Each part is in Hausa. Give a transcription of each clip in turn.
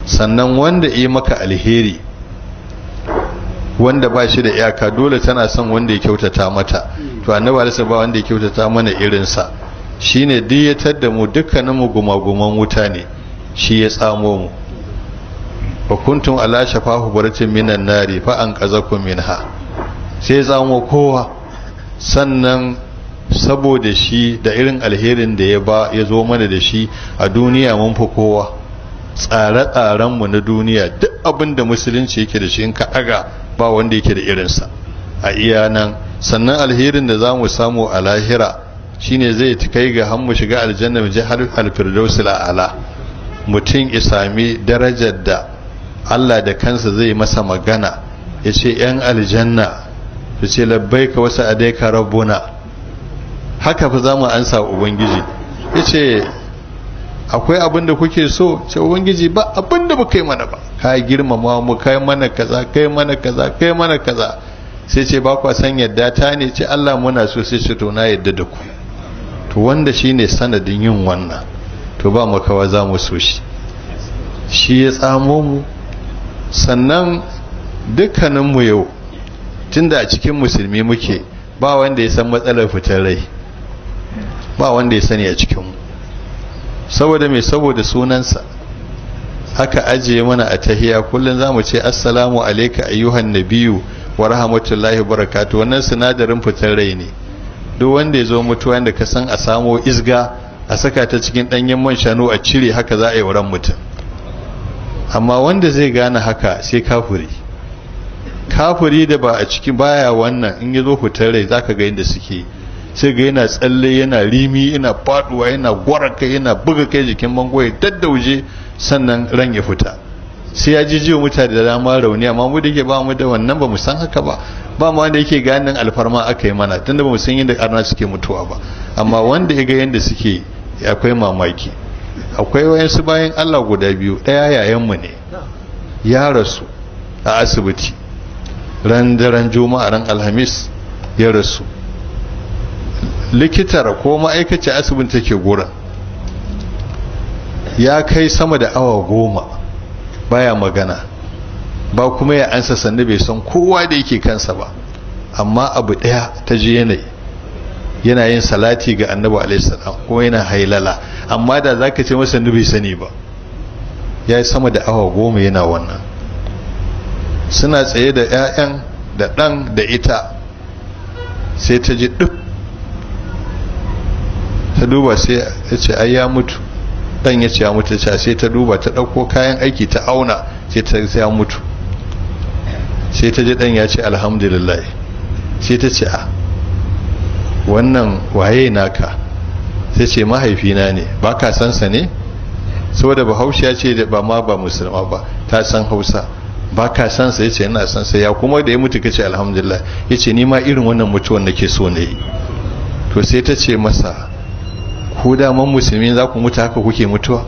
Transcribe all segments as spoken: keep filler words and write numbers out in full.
sannan wanda yi maka alheri wanda ba shi da iyaka dole tana son wanda ya kyautata mata to annabi alisa ba wanda ya kyautata mana irinsa shine diyatar da mu dukkaninmu gumaguman wuta ne shi ya tsamo mu wa kuntum ala shafahu baratin minan nari fa an qazakum minha sai tsamo kowa sannan saboda shi da irin alherin da ya ba ya zo mana da shi a duniya mun fi kowa tsare-tsaren mu na duniya duk abin da musulunci yake da shi in ka daga ba wanda yake da irinsa a iya nan sannan alherin da za mu samu a lahira shine zai kai ga han mu shiga aljanna mu je har alfirdausi la'ala mutum ya sami darajar da Allah da kansa zai masa magana ya ce yan aljanna su ce labbaika wasu adaika rabbuna haka fa za mu ansa ubangiji ya ce akwai abin da kuke so ce ubangiji ba abin da baka yi mana ba ka girmama mu kai mana kaza kai mana kaza kai mana kaza sai ce ba kwa san yadda ta ne ce Allah muna so sai ce to na yadda da ku to wanda shine sanadin yin wannan to ba makawa za mu so shi shi ya tsamo mu sannan dukkaninmu yau tunda a cikin musulmi muke ba wanda ya san matsalar fitar rai ba wanda ya sani a cikinmu saboda mai saboda sunansa haka ajiye mana a tahiya kullum za mu ce assalamu alaika ayyuhan nabiyu wa rahmatullahi barakatu wannan sinadarin fitar rai ne duk wanda ya zo mutuwa da ka san a samo isga a saka ta cikin ɗanyen man shanu a cire haka za a yi wurin mutum amma wanda zai gane haka sai kafuri kafuri da ba a ciki baya wannan in ya zo fitar rai za ka ga inda suke sai ga yana tsalle yana rimi yana faduwa yana gwara kai yana buga kai jikin bango ya daddauje sannan ran ya fita sai ya ji jiwa mutane da dama rauni amma mu da ke ba mu da wannan ba mu san haka ba ba mu wanda yake ganin alfarma aka yi mana tunda ba mu san yadda arna suke mutuwa ba amma wanda ya ga yadda suke akwai mamaki akwai wayansu bayan Allah guda biyu daya yayan mu ne ya rasu a asibiti ran daren juma'a ran alhamis ya rasu likitar ko ma'aikaci asibin take gurin ya kai sama da awa goma baya magana ba kuma ya ansa sannu bai san kowa da yake kansa ba amma abu daya ta ji yanayi yana yin salati ga annabi alaihissalam kuma yana hailala amma da zaka ce masa bai sani ba ya yi sama da awa goma yana wannan suna tsaye da 'ya'yan da ɗan da ita sai ta ji duk ta duba sai ya ce ai ya mutu dan ya ce ya mutu ta sai ta duba ta dauko kayan aiki ta auna sai ta ya mutu sai ta ji dan ya ce alhamdulillah sai ta ce a wannan waye naka sai ce mahaifina ne ba ka san sa ne saboda bahaushe ya ce ba ma ba musulma ba ta san hausa ba ka san sa yace ina san sa ya kuma da ya mutu kace alhamdulillah yace ni ma irin wannan mutuwan nake so ne to sai ta ce masa ko da man musulmi za ku mutu haka kuke mutuwa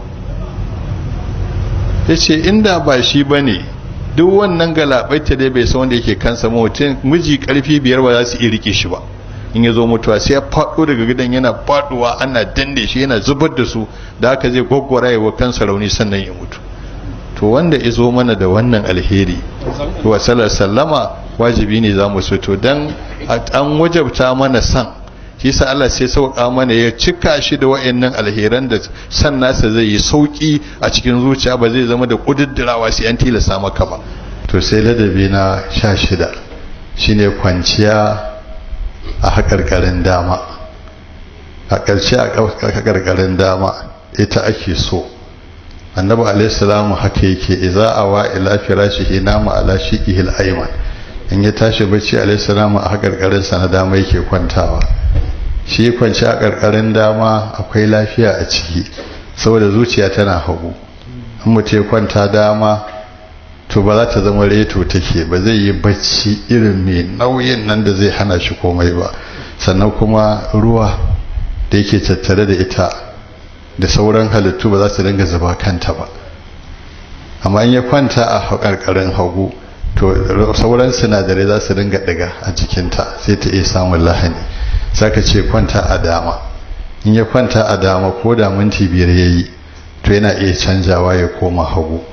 yace inda ba shi bane duk wannan galabaita dai bai san wanda yake kansa mutum miji karfi biyar ba za su iya rike shi ba in ya zo mutuwa sai ya faɗo daga gidan yana faɗuwa ana danne shi yana zubar da su da haka zai gwaggwara wa kansa rauni sannan ya mutu to wanda ya zo mana da wannan alheri wa sallama wajibi ne za mu so to dan an wajabta mana san shi sa Allah sai sauka mana ya cika shi da wayannan alheran da san nasa zai yi sauki a cikin zuciya ba zai zama da kududdurawa sai an tilasa maka ba to sai ladabi na sha shida shine kwanciya a hakarkarin dama a ƙarshe a hakarkarin dama ita ake so annabi alaihi salamu haka yake idza awa ila firashihi nama ala shiqihi al-ayman in ya tashi bacci alaihi salamu a hakarkarin sa na dama yake kwantawa shi kwanci a karkarin dama akwai lafiya a ciki saboda zuciya tana hagu in mutum ya kwanta dama to ba za ta zama reto take ba zai yi bacci irin mai nauyin nan da zai hana shi komai ba sannan kuma ruwa da yake tattare da ita da sauran halittu ba za su dinga zuba kanta ba amma in ya kwanta a karkarin hagu to sauran sinadarai za su dinga daga a jikinta sai ta iya samun lahani saka ce kwanta a dama in ya kwanta a dama ko da minti biyar yayi to yana iya canjawa ya koma hagu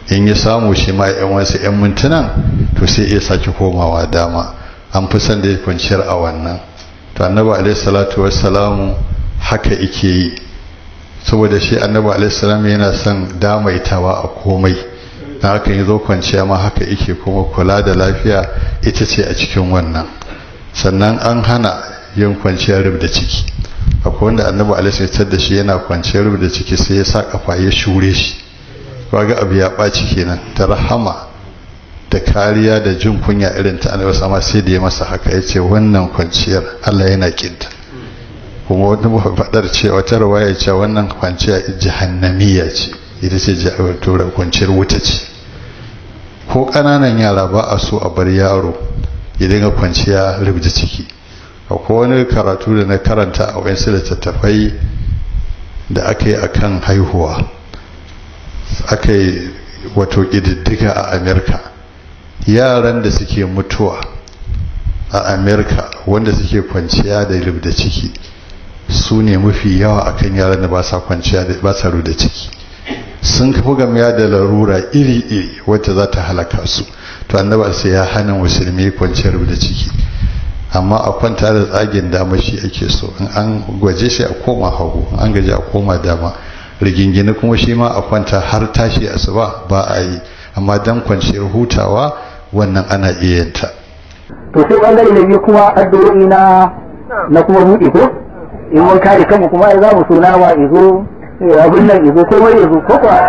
in ya samu shi ma yan wasu yan mintunan to sai ya sake komawa dama. An fi son da ya kwanciyar a wannan. To annabi alaihi salatu wassalamu haka yake yi, saboda shi annabi alaihi salam yana son damaitawa a komai, na haka yi zo kwanciya ma haka yake, kuma kula da lafiya ita ce a cikin wannan. Sannan an hana yin kwanciyar rubda ciki. Akwai wanda annabi alaihi salam da shi yana kwanciyar rubda ciki sai ya sa kafa ya shure shi, kaga abu ya ɓaci kenan. Ta rahama da kariya da jin kunya irin ta annabi sama sai da ya masa haka, ya ce wannan kwanciyar Allah yana kinta. Kuma wani faɗar ce wata rawaya ce wannan kwanciya jahannamiya ce, ita ce jahannamiya, kwanciyar wuta ce. Ko ƙananan yara ba a so a bar yaro ya dinga kwanciya rubda ciki. Akwai wani karatu da na karanta a wayansu littattafai da aka yi akan haihuwa, aka yi wato ƙididdiga a Amerika. Yaran da suke mutuwa a Amerika wanda suke kwanciya da rubda ciki su ne mafi yawa akan yaran da ba sa kwanciya da ba sa rubda ciki. Sun kafa gamiya da larura iri-iri wacce za ta halaka su. To annabi sai ya hana musulmi kwanciyar rubda ciki, amma a kwanta da tsagin dama shi ake so. In an gwaje shi a koma hagu, an gaji a koma dama. Rigingine kuma shi ma a kwanta har tashi asuba ba a yi, amma dan kwanciyar hutawa wannan ana iya yanta. To sai bangare na biyu kuma addu'o'i na na kuma buɗe ko in mun kare kanmu kuma ai za mu so nama izo abin nan izo ko wai izo ko kuwa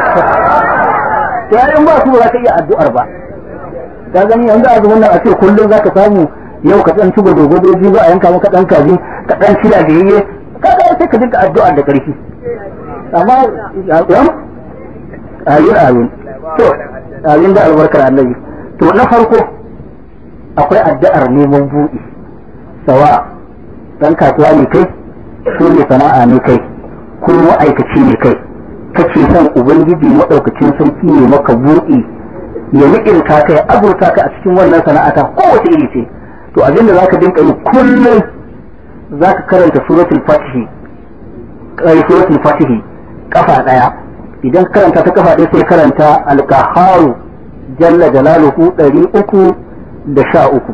to in ba su ba za ka iya addu'ar ba. Ka gani yanzu azumin nan a ce kullum za ka samu yau ka dan tuba dogodoji ba a yanka maka dan kaji ka dan shira da yayye kaga sai ka dinka addu'ar da ƙarfi. Amma yan ayin ayin to ayin da albarkar annabi. To na farko akwai addu'ar neman buɗi, sawa dan kasuwa ne kai ko ne sana'a ne kai ko ma'aikaci ne kai kace san ubangiji madaukakin sarki ne maka buɗi ya nikin ka kai azurta ka a cikin wannan sana'a ta kowace iri ce. To abinda zaka dinka yi kullum zaka karanta suratul fatih kai suratul fatih kafa daya. Idan karanta ta kafa daya sai karanta al-qahharu jalla jalaluhu ɗari uku da sha uku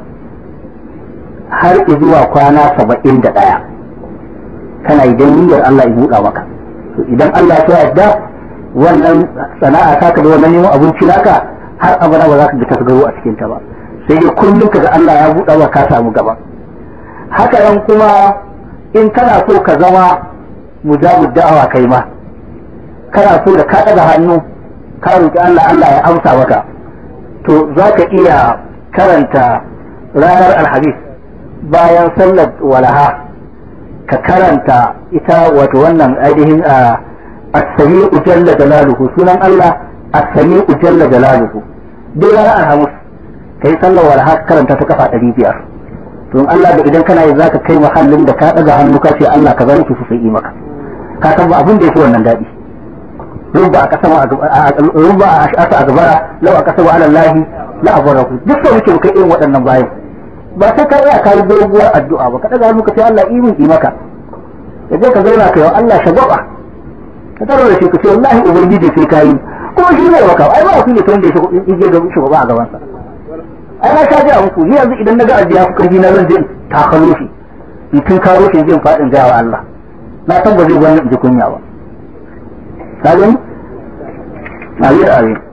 har zuwa kwana saba'in da ɗaya. Kana idan niyyar Allah ya buɗa maka. To idan Allah ya yarda wannan sana'a ta ka da wannan neman abinci naka har abada ba za ka ga tasgaro a cikin ta ba, sai dai kullum ka ga Allah ya buɗa maka ka samu gaba. Haka nan kuma in kana so ka zama mujabud da'awa kai ma, kana so da ka ɗaga hannu ka roƙi Allah Allah ya amsa maka, to za ka iya karanta ranar alhamis bayan sallar walaha ka karanta ita wato wannan ainihin a as-sami'u jalla jalaluhu, sunan Allah as-sami'u jalla jalaluhu. duk ranar alhamis kai sallar walaha ka karanta ta kafa ɗari biyar. to Allah da idan kana yi zaka kai mahallin da ka ɗaga hannu ka ce Allah ka zalunci su sai maka, ka san ba abin da yake wannan daɗi. rubba a kasama rubba a ashata a gabara lau a kasama ala lahi la abaraku. duk sau nake kai irin waɗannan bayan ba sai ka tsaya ka yi doguwar addu'a ba, ka ɗaga hannu ka ce Allah imin yi maka, ya je ka zauna kai wa Allah shagwaba ka taro da shi ka ce wallahi ubangiji sai ka yi kuma shi ne maka. ai ba ku ne ta wanda ya je ga shugaba a gabansa. ai na sha ji a muku ni yanzu idan na ga ajiya ku karfi na zan je takalo shi in tun karo shi zai faɗin gaya wa Allah, na san ba zai gwani in ji kunya ba. Saben? Amin amin.